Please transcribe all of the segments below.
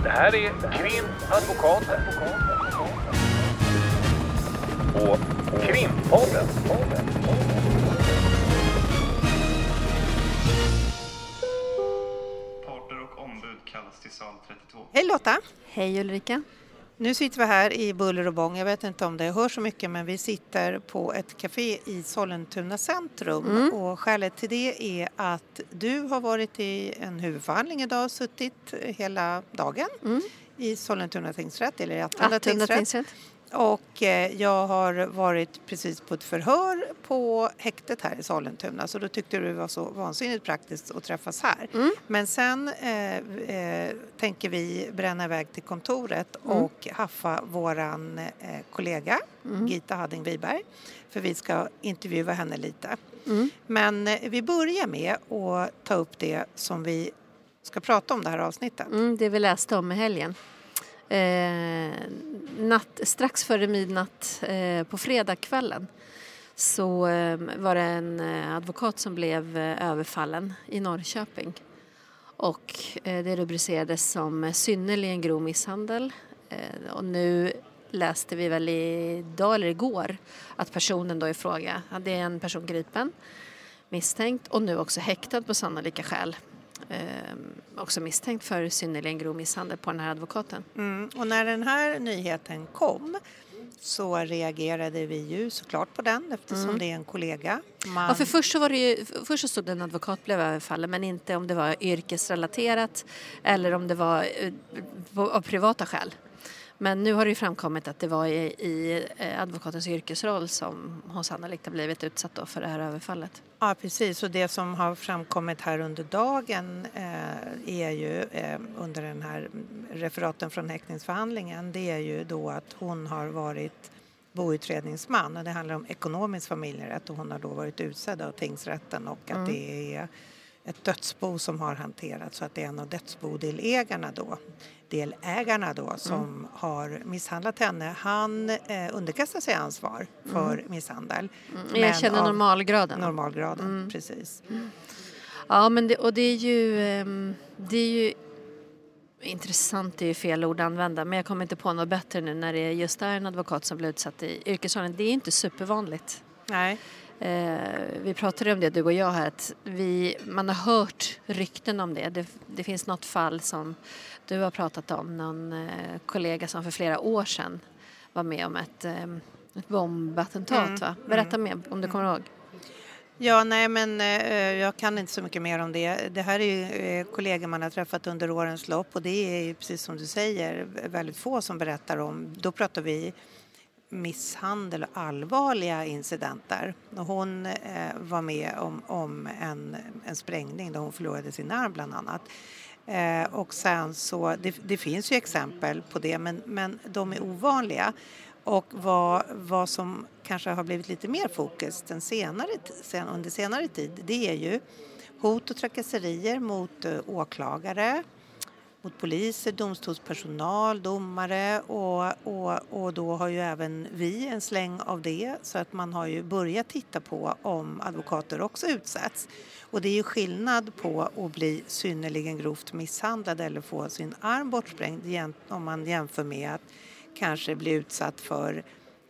Det här är Krimadvokaten. Och Krimpodden. Parter och ombud kallas till sal 32. Hej Lotta! Hej Ulrika! Nu sitter vi här i buller och bång. Jag vet inte om det hörs så mycket, men vi sitter på ett café i Sollentuna centrum. Och skälet till det är att du har varit i en huvudförhandling idag och suttit hela dagen i Sollentuna tingsrätt, eller i Attunda tingsrätt. Och jag har varit precis på ett förhör på häktet här i Sollentuna, så då tyckte du det var så vansinnigt praktiskt att träffas här. Men sen tänker vi bränna iväg till kontoret och haffa våran kollega Gita Hadding Wiberg, för vi ska intervjua henne lite. Men vi börjar med att ta upp det som vi ska prata om det här avsnittet. Det vi läste om i helgen. Strax före midnatt på fredagskvällen så var det en advokat som blev överfallen i Norrköping. Och det rubricerades som synnerligen grov misshandel. Och nu läste vi väl idag eller igår att personen då i fråga, det är en person gripen, misstänkt och nu också häktad på sannolika skäl. Också misstänkt för synnerligen grov misshandel på den här advokaten. Och när den här nyheten kom så reagerade vi ju såklart på den, eftersom det är en kollega. Ja, för först så stod en advokat blev överfallen, men inte om det var yrkesrelaterat eller om det var av privata skäl. Men nu har det ju framkommit att det var i advokatens yrkesroll som hon sannolikt har blivit utsatt då för det här överfallet. Ja, precis. Och det som har framkommit här under dagen är ju under den här referaten från häktningsförhandlingen, det är ju då att hon har varit boutredningsman, och det handlar om ekonomisk familjerätt, och hon har då varit utsedd av tingsrätten, och att det är ett dödsbo som har hanterats, så att det är en av dödsbodelägarna då som har misshandlat henne. Han underkastar sig ansvar för misshandel. Jag känner normalgraden, precis. Ja, men det är ju intressant, det är ju fel ord att använda, men jag kommer inte på något bättre nu när det just är en advokat som blir utsatt i yrkesrollen. Det är inte supervanligt. Nej. Vi pratade om det, du och jag här, att man har hört rykten om det. Det finns något fall som du har pratat om, någon kollega som för flera år sedan var med om ett bombattentat, va? Berätta mer om du kommer ihåg. Ja, nej, men jag kan inte så mycket mer om det. Det här är ju kollegor man har träffat under årens lopp, och det är ju precis som du säger väldigt få som berättar om. Då pratar vi misshandel och allvarliga incidenter. Och hon var med om en sprängning där hon förlorade sin arm bland annat. Och sen så, det finns ju exempel på det, men de är ovanliga. Och vad som kanske har blivit lite mer fokus under senare tid, det är ju hot och trakasserier mot åklagare, mot poliser, domstolspersonal, domare, och då har ju även vi en släng av det, så att man har ju börjat titta på om advokater också utsätts. Och det är ju skillnad på att bli synnerligen grovt misshandlad eller få sin arm bortsprängd om man jämför med att kanske bli utsatt för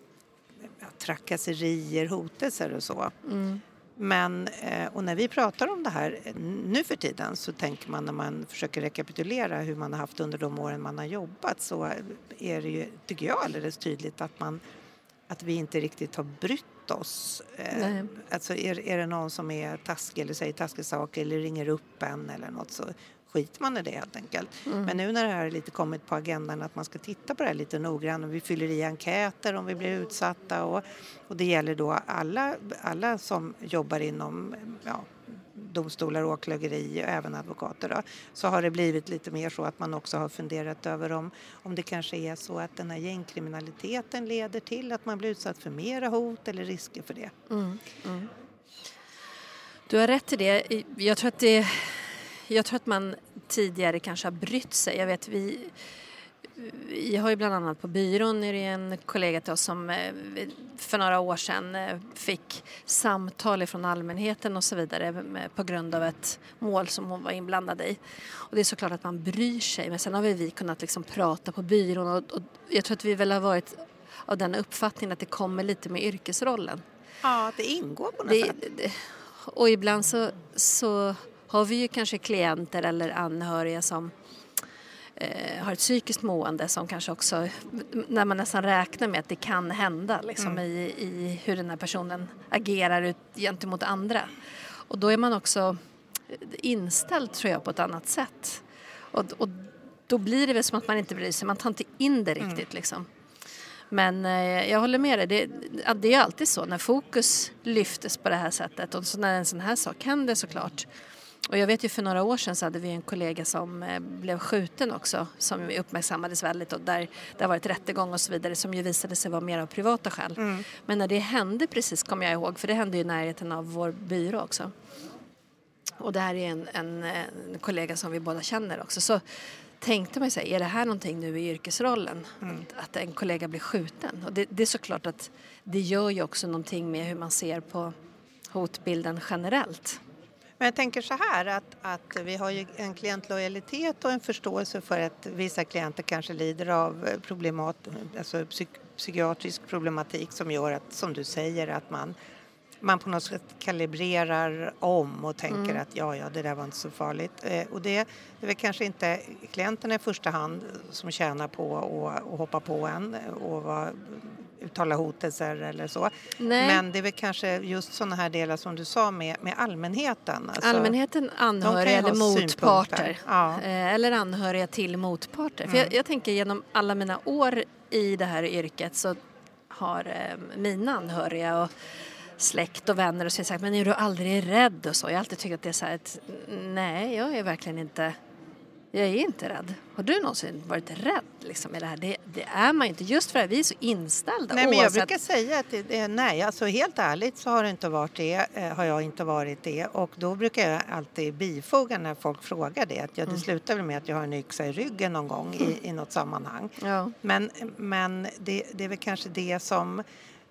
trakasserier, hotelser och så. Men, och när vi pratar om det här nu för tiden, så tänker man, när man försöker rekapitulera hur man har haft under de åren man har jobbat, så är det ju, tycker jag, alldeles tydligt att vi inte riktigt har brytt oss. Alltså är det någon som är taskig eller säger taskiga saker eller ringer upp en eller något, så skiter man i det helt enkelt. Men nu när det här är lite kommit på agendan att man ska titta på det här lite noggrant, och vi fyller i enkäter om vi blir utsatta, och det gäller då alla som jobbar inom domstolar, åklageri och även advokater då, så har det blivit lite mer så att man också har funderat över om det kanske är så att den här gängkriminaliteten leder till att man blir utsatt för mera hot eller risker för det. Du har rätt i det. Jag tror att man tidigare kanske har brytt sig. Jag vet, vi har ju bland annat på byrån är det en kollega till oss som för några år sedan fick samtal från allmänheten och så vidare på grund av ett mål som hon var inblandad i. Och det är såklart att man bryr sig, men sen har vi kunnat liksom prata på byrån och jag tror att vi väl har varit av den uppfattningen att det kommer lite med yrkesrollen. Ja, det ingår på något sätt. Och ibland så har vi ju kanske klienter eller anhöriga som har ett psykiskt mående som kanske också, när man nästan räknar med att det kan hända liksom, i hur den här personen agerar gentemot andra. Och då är man också inställd, tror jag, på ett annat sätt. Och då blir det väl som att man inte bryr sig, man tar inte in det riktigt liksom. Men jag håller med dig, det är alltid så när fokus lyftes på det här sättet och så när en sån här sak händer såklart. Och jag vet ju för några år sedan så hade vi en kollega som blev skjuten också, som uppmärksammades väldigt och där det har varit rättegång och så vidare som ju visade sig vara mer av privata skäl. Men när det hände precis, kommer jag ihåg, för det hände ju i närheten av vår byrå också. Och det här är en kollega som vi båda känner också. Så tänkte man sig, är det här någonting nu i yrkesrollen? Att en kollega blir skjuten? Och det är såklart att det gör ju också någonting med hur man ser på hotbilden generellt. Men jag tänker så här att vi har ju en klientlojalitet och en förståelse för att vissa klienter kanske lider av alltså psykiatrisk problematik som gör att, som du säger, att man på något sätt kalibrerar om och tänker att ja, det där var inte så farligt. Och det är väl kanske inte klienterna i första hand som tjänar på att hoppa på en och uttala hotelser eller så. Nej. Men det är väl kanske just sådana här delar som du sa med allmänheten. Alltså, allmänheten, anhöriga eller motparter. Ja. Eller anhöriga till motparter. För jag tänker genom alla mina år i det här yrket så har mina anhöriga och släkt och vänner och så sagt, men är du aldrig rädd och så? Jag har alltid tyckt att det är så här att nej, jag är verkligen inte, jag är inte rädd. Har du någonsin varit rädd liksom, i det här? Det är man ju inte, just för att vi är så inställda. Nej, men jag brukar säga att nej, alltså helt ärligt så har det inte varit det, har jag inte varit det. Och då brukar jag alltid bifoga när folk frågar det, att det slutar väl med att jag har en yxa i ryggen någon gång i något sammanhang. Ja. Men det är väl kanske det som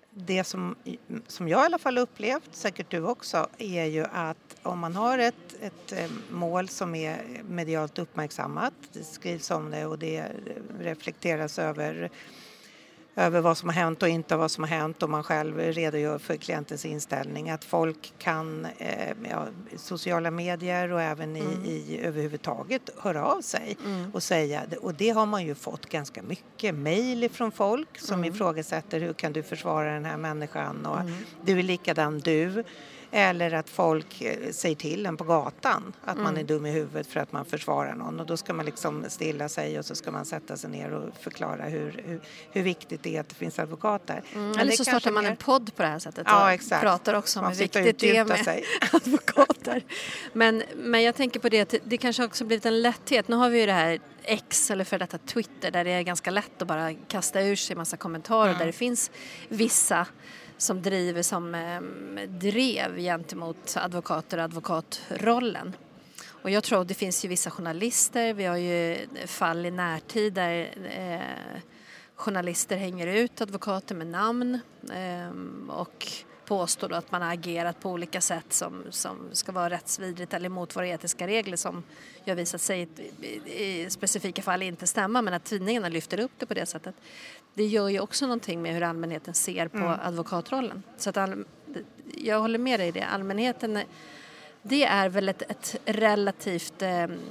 jag i alla fall upplevt, säkert du också, är ju att om man har ett mål som är medialt uppmärksammat, det skrivs om det och det reflekteras över vad som har hänt och inte vad som har hänt och man själv redogör för klientens inställning, att folk kan sociala medier och även i överhuvudtaget höra av sig och säga, och det har man ju fått ganska mycket mejl från folk som ifrågasätter, hur kan du försvara den här människan och du är likadan du. Eller att folk säger till en på gatan att man är dum i huvudet för att man försvarar någon. Och då ska man liksom stilla sig och så ska man sätta sig ner och förklara hur viktigt det är att det finns advokater. Eller så startar man en podd på det här sättet och pratar också om hur viktigt det är med advokater. Men jag tänker på det att det kanske också blivit en lätthet. Nu har vi ju det här X eller för detta Twitter där det är ganska lätt att bara kasta ur sig en massa kommentarer där det finns vissa som driver som drev gentemot advokater och advokatrollen. Och jag tror att det finns ju vissa journalister, vi har ju fall i närtid där journalister hänger ut advokater med namn och påstår då att man har agerat på olika sätt som ska vara rättsvidrigt eller emot våra etiska regler som jag visat sig i specifika fall inte stämma, men att tidningarna lyfter upp det på det sättet. Det gör ju också någonting med hur allmänheten ser på advokatrollen. Så att jag håller med dig i det. Allmänheten, det är väl ett relativt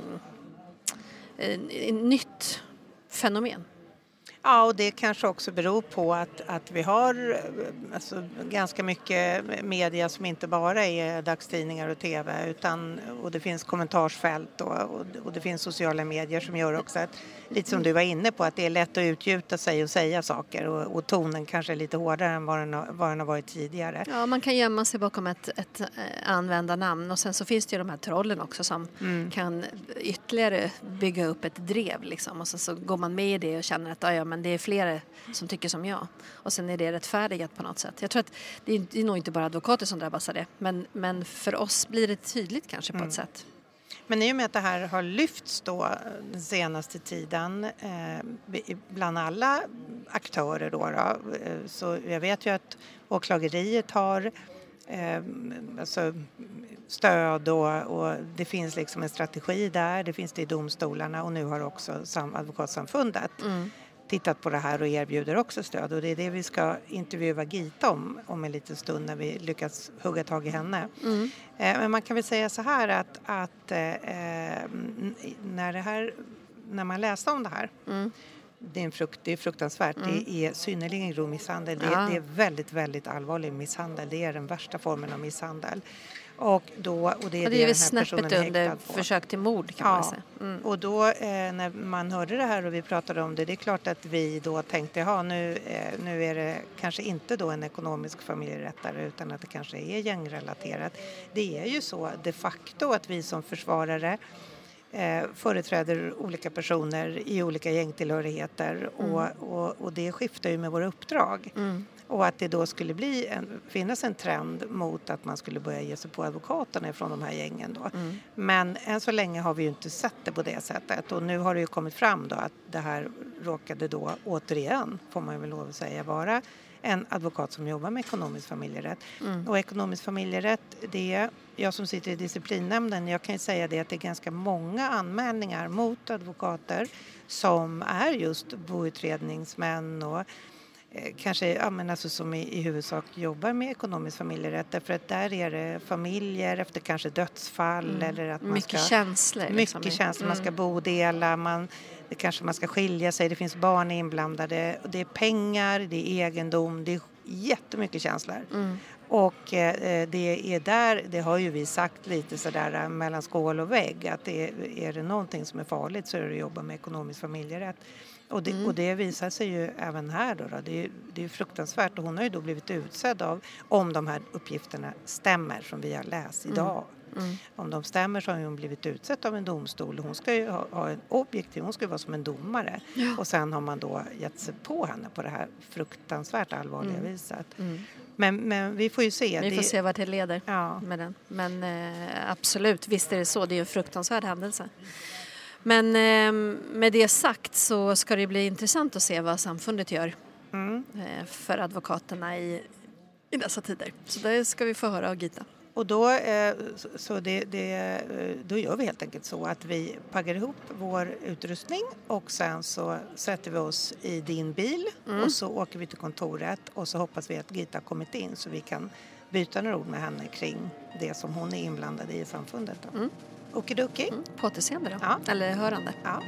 nytt fenomen. Ja, och det kanske också beror på att vi har ganska mycket media som inte bara är dagstidningar och tv och det finns kommentarsfält och det finns sociala medier som gör också att, lite som du var inne på, att det är lätt att utgjuta sig och säga saker och tonen kanske är lite hårdare än vad den har varit tidigare. Ja, man kan gömma sig bakom ett användarnamn och sen så finns det ju de här trollen också som kan ytterligare bygga upp ett drev liksom, och så går man med i det och känner att men det är flera som tycker som jag. Och sen är det rättfärdigat på något sätt. Jag tror att det är nog inte bara advokater som drabbas av det. Men för oss blir det tydligt kanske på ett sätt. Men i och med att det här har lyfts då den senaste tiden bland alla aktörer då, så jag vet ju att åklageriet har alltså stöd och det finns liksom en strategi där, det finns det i domstolarna och nu har också advokatsamfundet tittat på det här och erbjuder också stöd och det är det vi ska intervjua Gita om en liten stund när vi lyckas hugga tag i henne. Men man kan väl säga så här att när man läste om det här det är fruktansvärt. Det är synnerligen grov misshandel. Det är väldigt, väldigt allvarlig misshandel. Det är den värsta formen av misshandel. Och det är det väl snäppet under försök till mord kan man säga. Och då när man hörde det här och vi pratade om det är klart att vi då tänkte nu är det kanske inte då en ekonomisk familjerättare utan att det kanske är gängrelaterat. Det är ju så de facto att vi som försvarare företräder olika personer i olika gängtillhörigheter och det skiftar ju med våra uppdrag. Och att det då skulle finnas en trend mot att man skulle börja ge sig på advokaterna från de här gängen då. Men än så länge har vi ju inte sett det på det sättet och nu har det ju kommit fram då att det här råkade då återigen, får man väl lov att säga, vara en advokat som jobbar med ekonomisk familjerätt. Och ekonomisk familjerätt, det är jag som sitter i disciplinnämnden, jag kan ju säga det att det är ganska många anmälningar mot advokater som är just boutredningsmän och kanske alltså som i huvudsak jobbar med ekonomisk familjerätt därför att där är det familjer efter kanske dödsfall eller att man mycket känslor. Mycket känslor, man ska bodela, kanske man ska skilja sig, det finns barn inblandade, det är pengar, det är egendom, det är jättemycket känslor. Och det är där, det har ju vi sagt lite sådär mellan skål och vägg, att är det någonting som är farligt så är det att jobba med ekonomisk familjerätt. Och det visar sig ju även här då. Det är fruktansvärt och hon har ju då blivit utsedd om de här uppgifterna stämmer som vi har läst idag. Om de stämmer så har hon blivit utsedd av en domstol. Hon ska ju ha en objektiv, hon ska ju vara som en domare. Och sen har man då gett sig på henne på det här fruktansvärt allvarliga viset. Men vi får ju se. Vi får se vad det leder med den. Men absolut, visst är det så. Det är en fruktansvärd händelse. Men med det sagt så ska det bli intressant att se vad samfundet gör för advokaterna i dessa tider. Så det ska vi få höra av Gita. Och då gör vi helt enkelt så att vi paggar ihop vår utrustning och sen så sätter vi oss i din bil och så åker vi till kontoret och så hoppas vi att Gita har kommit in så vi kan byta några ord med henne kring det som hon är inblandad i samfundet. Okidoki. På återseende då? Ja. Eller hörande? Ja.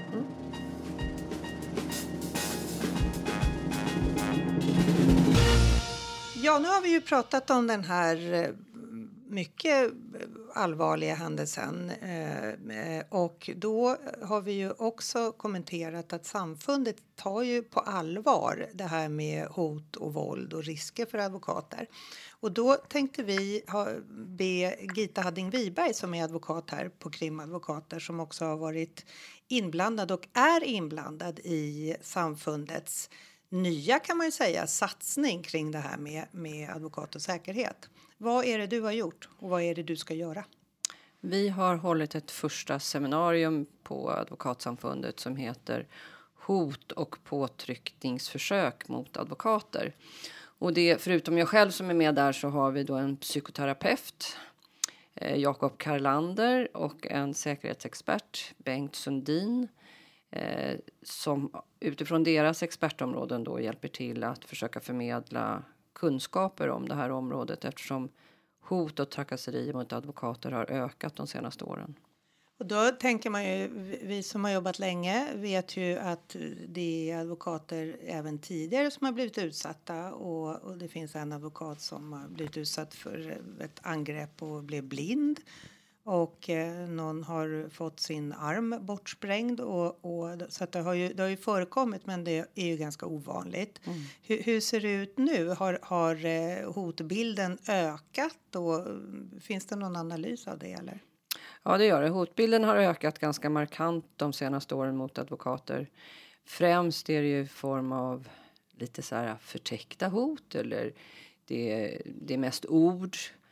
Ja, nu har vi ju pratat om den här mycket allvarliga händelsen och då har vi ju också kommenterat att samfundet tar ju på allvar det här med hot och våld och risker för advokater. Och då tänkte vi be Gita Hadding Wiberg som är advokat här på Krimadvokater som också har varit inblandad och är inblandad i samfundets nya kan man ju säga satsning kring det här med advokat och säkerhet. Vad är det du har gjort och vad är det du ska göra? Vi har hållit ett första seminarium på Advokatsamfundet som heter Hot och påtryckningsförsök mot advokater. Och det, förutom jag själv som är med där så har vi då en psykoterapeut, Jakob Karlander och en säkerhetsexpert, Bengt Sundin, som utifrån deras expertområden då hjälper till att försöka förmedla kunskaper om det här området eftersom hot och trakasserier mot advokater har ökat de senaste åren. Och då tänker man ju, vi som har jobbat länge vet ju att det är advokater även tidigare som har blivit utsatta och det finns en advokat som har blivit utsatt för ett angrepp och blev blind. Och någon har fått sin arm bortsprängd så att det har ju förekommit men det är ju ganska ovanligt. Hur ser det ut nu? Har hotbilden ökat och finns det någon analys av det eller? Ja det gör det. Hotbilden har ökat ganska markant de senaste åren mot advokater. Främst är det ju i form av lite så här förtäckta hot eller det är mest ord.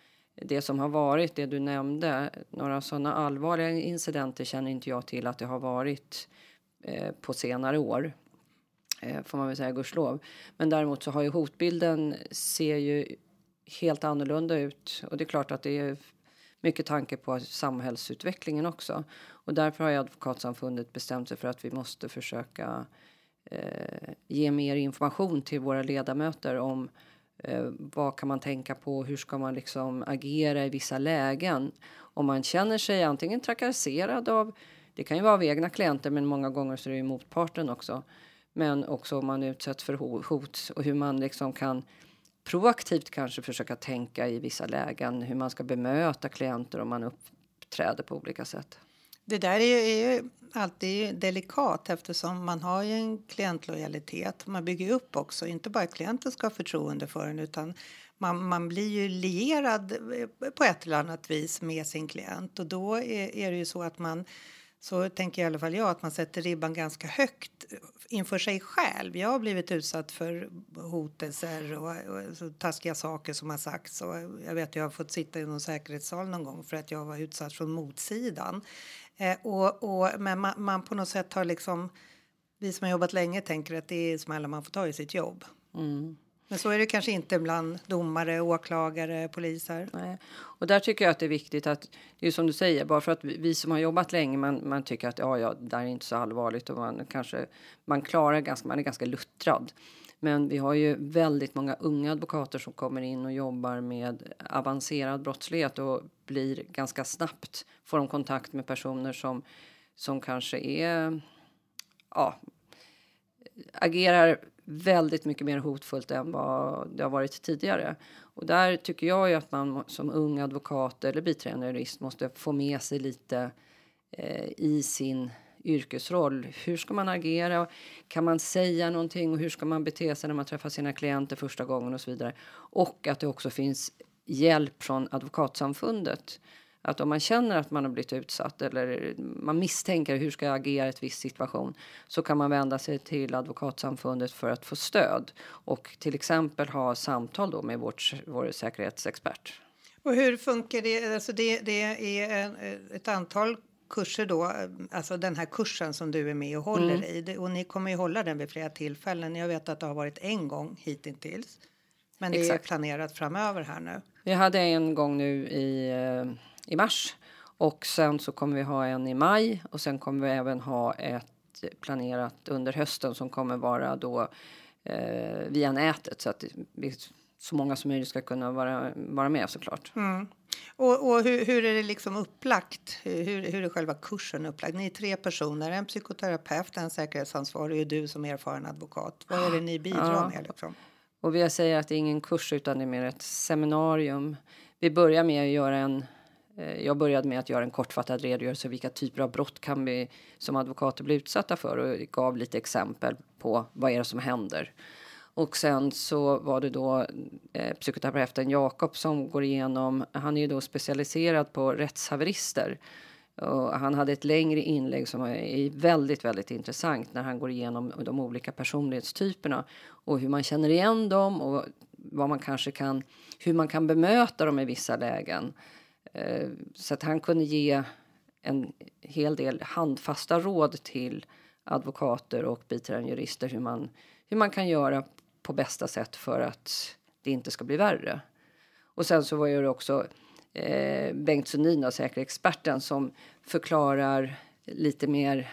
det som har varit, det du nämnde, några sådana allvarliga incidenter känner inte jag till att det har varit på senare år. Får man väl säga, gudslov. Men däremot så har ju hotbilden ser ju helt annorlunda ut. Och det är klart att det är mycket tanke på samhällsutvecklingen också. Och därför har ju Advokatsamfundet bestämt sig för att vi måste försöka ge mer information till våra ledamöter om vad kan man tänka på, hur ska man liksom agera i vissa lägen. Om man känner sig antingen trakasserad av, det kan ju vara av egna klienter men många gånger så är det ju motparten också. Men också om man utsätts för hot och hur man liksom kan proaktivt kanske försöka tänka i vissa lägen. Hur man ska bemöta klienter om man uppträder på olika sätt. Det där är ju alltid delikat eftersom man har ju en klientlojalitet. Man bygger upp också, inte bara klienten ska ha förtroende för en utan man blir ju lierad på ett eller annat vis med sin klient. Och då är det ju så att så tänker i alla fall jag att man sätter ribban ganska högt inför sig själv. Jag har blivit utsatt för hotelser och så taskiga saker som har sagts. Och jag vet att jag har fått sitta i någon säkerhetssal någon gång för att jag var utsatt från motsidan. Men man på något sätt har liksom, vi som har jobbat länge tänker att det är smällar man får ta i sitt jobb. Mm. Men så är det kanske inte bland domare, åklagare, poliser. Nej. Och där tycker jag att det är viktigt att, det är som du säger, bara för att vi som har jobbat länge, man tycker att ja, det är inte så allvarligt och man är ganska luttrad. Men vi har ju väldigt många unga advokater som kommer in och jobbar med avancerad brottslighet och blir ganska snabbt, får de kontakt med personer som kanske agerar väldigt mycket mer hotfullt än vad det har varit tidigare. Och där tycker jag ju att man som ung advokat eller biträdande jurist måste få med sig lite i sin yrkesroll. Hur ska man agera? Kan man säga någonting? Och hur ska man bete sig när man träffar sina klienter första gången och så vidare? Och att det också finns hjälp från Advokatsamfundet. Att om man känner att man har blivit utsatt eller man misstänker hur ska jag agera i ett viss situation, så kan man vända sig till Advokatsamfundet för att få stöd och till exempel ha samtal då med vår säkerhetsexpert. Och hur funkar det? Alltså det är ett antal kurser då, alltså den här kursen som du är med och håller i, och ni kommer ju hålla den vid flera tillfällen. Jag vet att det har varit en gång hittills, men det är planerat framöver här nu. Vi hade en gång nu i mars och sen så kommer vi ha en i maj och sen kommer vi även ha ett planerat under hösten som kommer vara då via nätet så att så många som möjligt ska kunna vara med såklart. Mm. Och hur är det liksom upplagt? Hur är själva kursen upplagt? Ni är 3 personer, en psykoterapeut, en säkerhetsansvarig och du som erfaren advokat. Vad är det ni bidrar med liksom? Och jag säger att det är ingen kurs utan det är mer ett seminarium. Vi börjar med att göra jag började med att göra en kortfattad redogörelse vilka typer av brott kan vi som advokater bli utsatta för och gav lite exempel på vad är det som händer. Och sen så var det då psykoterapeuten Jakob som går igenom, han är ju då specialiserad på rättshaverister. Och han hade ett längre inlägg som är väldigt, väldigt intressant när han går igenom de olika personlighetstyperna och hur man känner igen dem och vad man kanske hur man kan bemöta dem i vissa lägen. Så att han kunde ge en hel del handfasta råd till advokater och biträdande jurister hur man kan göra på bästa sätt för att det inte ska bli värre. Och sen så var det också Bengt Sundin, säkerhetsexperten, som förklarar lite mer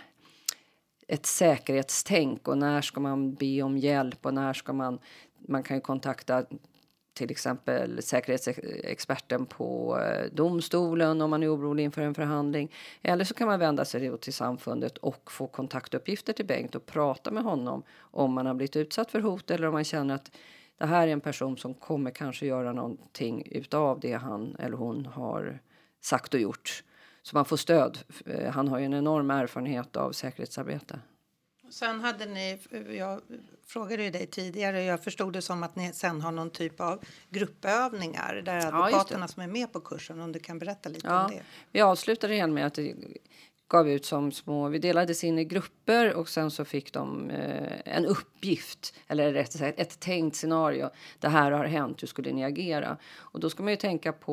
ett säkerhetstänk och när ska man be om hjälp och när ska man kan ju kontakta till exempel säkerhetsexperten på domstolen om man är orolig inför en förhandling. Eller så kan man vända sig till samfundet och få kontaktuppgifter till Bengt och prata med honom om man har blivit utsatt för hot eller om man känner att det här är en person som kommer kanske göra någonting utav det han eller hon har sagt och gjort. Så man får stöd. Han har ju en enorm erfarenhet av säkerhetsarbete. Sen hade jag frågade ju dig tidigare, jag förstod det som att ni sen har någon typ av gruppövningar där advokaterna som är med på kursen, om du kan berätta lite om det. Vi avslutade igen med att det gav ut som vi delades in i grupper och sen så fick de en uppgift eller rätt sagt ett tänkt scenario. Det här har hänt, hur skulle ni agera? Och då ska man ju tänka på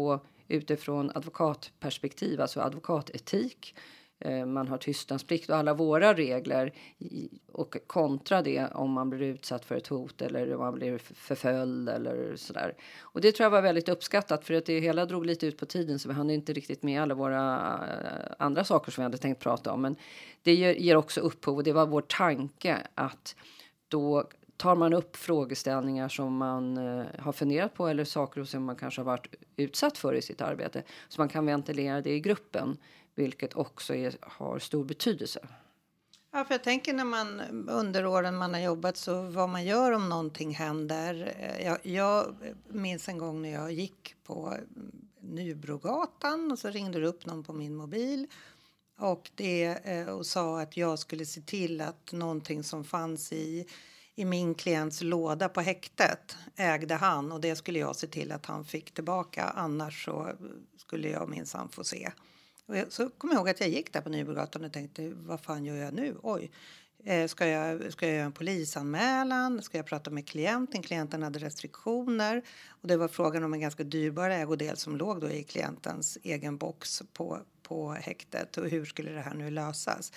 utifrån advokatperspektiv, alltså advokatetik. Man har tystnadsplikt och alla våra regler och kontra det om man blir utsatt för ett hot eller om man blir förföljd eller sådär. Och det tror jag var väldigt uppskattat för att det hela drog lite ut på tiden så vi hann inte riktigt med alla våra andra saker som vi hade tänkt prata om. Men det ger också upphov och det var vår tanke att då tar man upp frågeställningar som man har funderat på eller saker som man kanske har varit utsatt för i sitt arbete. Så man kan ventilera det i gruppen. Vilket också har stor betydelse. Ja, för jag tänker när man under åren man har jobbat så vad man gör om någonting händer. Jag minns en gång när jag gick på Nybrogatan och så ringde det upp någon på min mobil. Och sa att jag skulle se till att någonting som fanns i min klients låda på häktet ägde han. Och det skulle jag se till att han fick tillbaka. Annars så skulle jag minsann få se. Och så kom jag ihåg att jag gick där på Nybrogatan och tänkte, vad fan gör jag nu? Oj, ska jag göra en polisanmälan? Ska jag prata med klienten? Klienten hade restriktioner. Och det var frågan om en ganska dyrbar ägodel som låg då i klientens egen box på häktet. Och hur skulle det här nu lösas?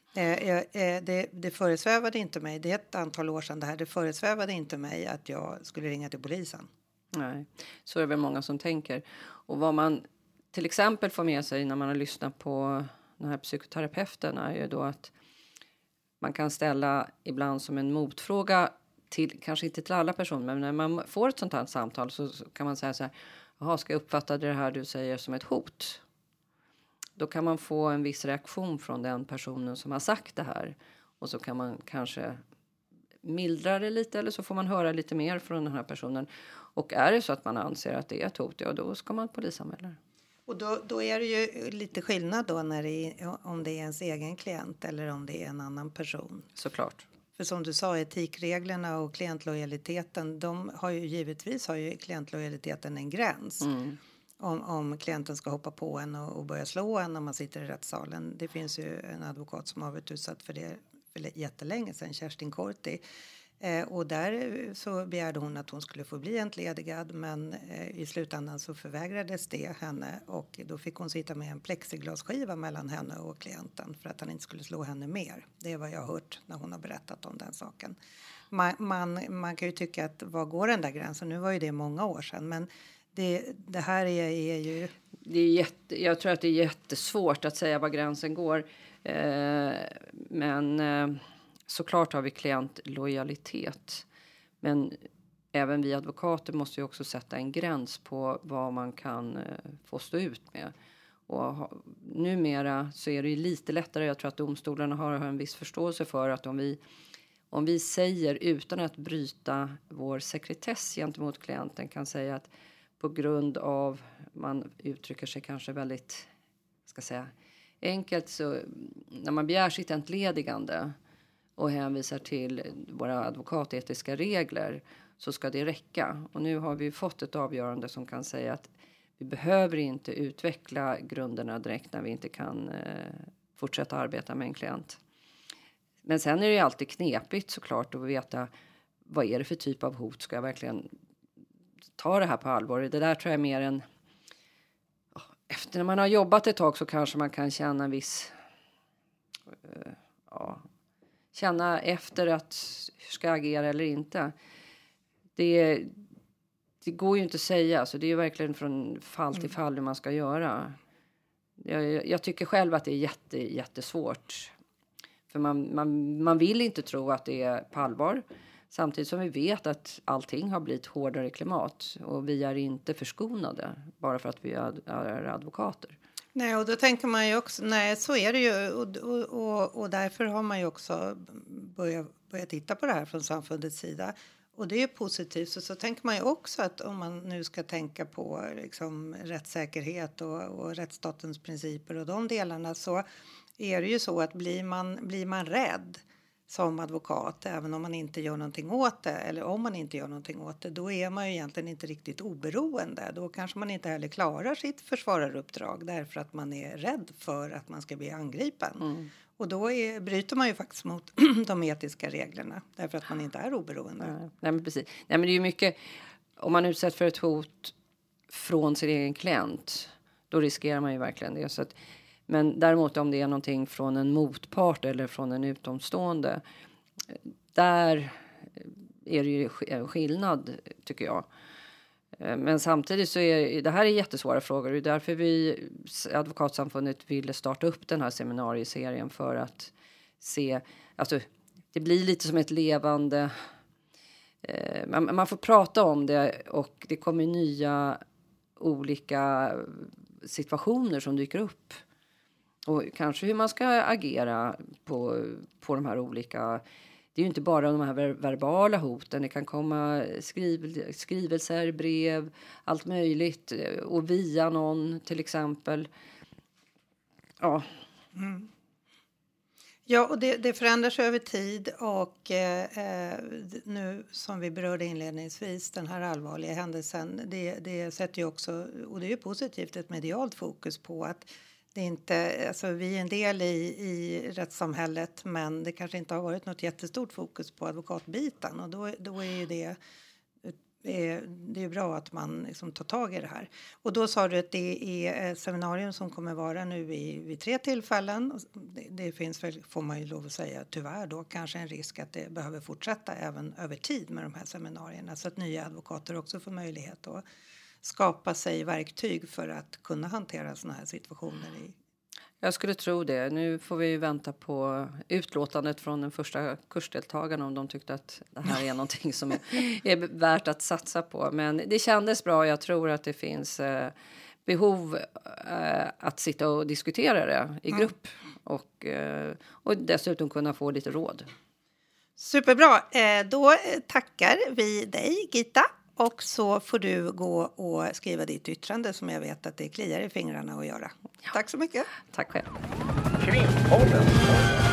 Det föresvävade inte mig, det är ett antal år sedan det här, det föresvävade inte mig att jag skulle ringa till polisen. Nej, så är det väl många som tänker. Och vad man till exempel får med sig när man har lyssnat på den här psykoterapeuten är ju då att man kan ställa ibland som en motfråga till, kanske inte till alla personer, men när man får ett sånt här samtal så kan man säga så här, jaha, ska jag uppfatta det här du säger som ett hot? Då kan man få en viss reaktion från den personen som har sagt det här. Och så kan man kanske mildra det lite eller så får man höra lite mer från den här personen. Och är det så att man anser att det är ett hot, ja då ska man polisanmäla. Och då är det ju lite skillnad då om det är ens egen klient eller om det är en annan person. Såklart. För som du sa, etikreglerna och klientlojaliteten, givetvis har ju klientlojaliteten en gräns. Mm. Om klienten ska hoppa på en och börja slå en när man sitter i rättssalen. Det finns ju en advokat som har varit utsatt för det för jättelänge sedan, Kerstin Korti. Och där så begärde hon att hon skulle få bli entledigad, men i slutändan så förvägrades det henne och då fick hon sitta med en plexiglasskiva mellan henne och klienten för att han inte skulle slå henne mer. Det är vad jag har hört när hon har berättat om den saken. Man kan ju tycka att vad går den där gränsen? Nu var ju det många år sedan, men det här är ju... Jag tror att det är jättesvårt att säga var gränsen går. Men såklart har vi klientlojalitet. Men även vi advokater måste ju också sätta en gräns på vad man kan få stå ut med. Och numera så är det ju lite lättare. Jag tror att domstolarna har en viss förståelse för att om vi säger utan att bryta vår sekretess gentemot klienten kan säga att på grund av, man uttrycker sig kanske väldigt, enkelt, så när man begär sitt entledigande och hänvisar till våra advokatetiska regler så ska det räcka. Och nu har vi fått ett avgörande som kan säga att vi behöver inte utveckla grunderna direkt när vi inte kan fortsätta arbeta med en klient. Men sen är det ju alltid knepigt såklart att veta vad är det för typ av hot, ska jag verkligen ta det här på allvar. Det där tror jag är mer en... Efter när man har jobbat ett tag så kanske man kan känna en viss... känna efter att hur ska jag agera eller inte. Det går ju inte att säga. Så det är ju verkligen från fall till fall hur man ska göra. Jag tycker själv att det är jättesvårt. För man vill inte tro att det är på allvar. Samtidigt som vi vet att allting har blivit hårdare klimat. Och vi är inte förskonade bara för att vi är advokater. Nej, och då tänker man ju också, nej så är det ju. Och därför har man ju också börjat titta på det här från samfundets sida. Och det är positivt. Så tänker man ju också att om man nu ska tänka på liksom rättssäkerhet och rättsstatens principer och de delarna, så är det ju så att blir man rädd som advokat, även om man inte gör någonting åt det, eller om man inte gör någonting åt det, då är man ju egentligen inte riktigt oberoende. Då kanske man inte heller klarar sitt försvararuppdrag därför att man är rädd för att man ska bli angripen. Mm. Och då bryter man ju faktiskt mot de etiska reglerna därför att man inte är oberoende. Nej, men precis. Nej, men det är ju mycket, om man utsätts för ett hot från sin egen klient, då riskerar man ju verkligen det. Så att, men däremot om det är någonting från en motpart eller från en utomstående, där är det ju en skillnad, tycker jag. Men samtidigt så är det här är jättesvåra frågor. Det är därför vi, Advokatsamfundet, ville starta upp den här seminarieserien, för att se, alltså det blir lite som ett levande, man får prata om det, och det kommer nya olika situationer som dyker upp. Och kanske hur man ska agera på de här olika. Det är ju inte bara de här verbala hoten. Det kan komma skrivelser, brev, allt möjligt. Och via någon till exempel. Ja. Mm. Ja, och det förändras över tid, och nu som vi berörde inledningsvis, den här allvarliga händelsen, det sätter ju också, och det är ju positivt, ett medialt fokus på att det inte, alltså vi är en del i rättssamhället, men det kanske inte har varit något jättestort fokus på advokatbiten, och då är ju det är bra att man liksom tar tag i det här. Och då sa du att det är ett seminarium som kommer vara nu vid 3 tillfällen. Det finns väl, får man ju lov att säga, tyvärr då kanske en risk att det behöver fortsätta även över tid med de här seminarierna, så att nya advokater också får möjlighet att skapa sig verktyg för att kunna hantera såna här situationer. Jag skulle tro det. Nu får vi vänta på utlåtandet från den första kursdeltagarna, om de tyckte att det här är någonting som är värt att satsa på. Men det kändes bra. Jag tror att det finns behov att sitta och diskutera det i grupp. Och dessutom kunna få lite råd. Superbra. Då tackar vi dig, Gita. Och så får du gå och skriva ditt yttrande, som jag vet att det kliar i fingrarna att göra. Ja. Tack så mycket. Tack själv. Krimpodden.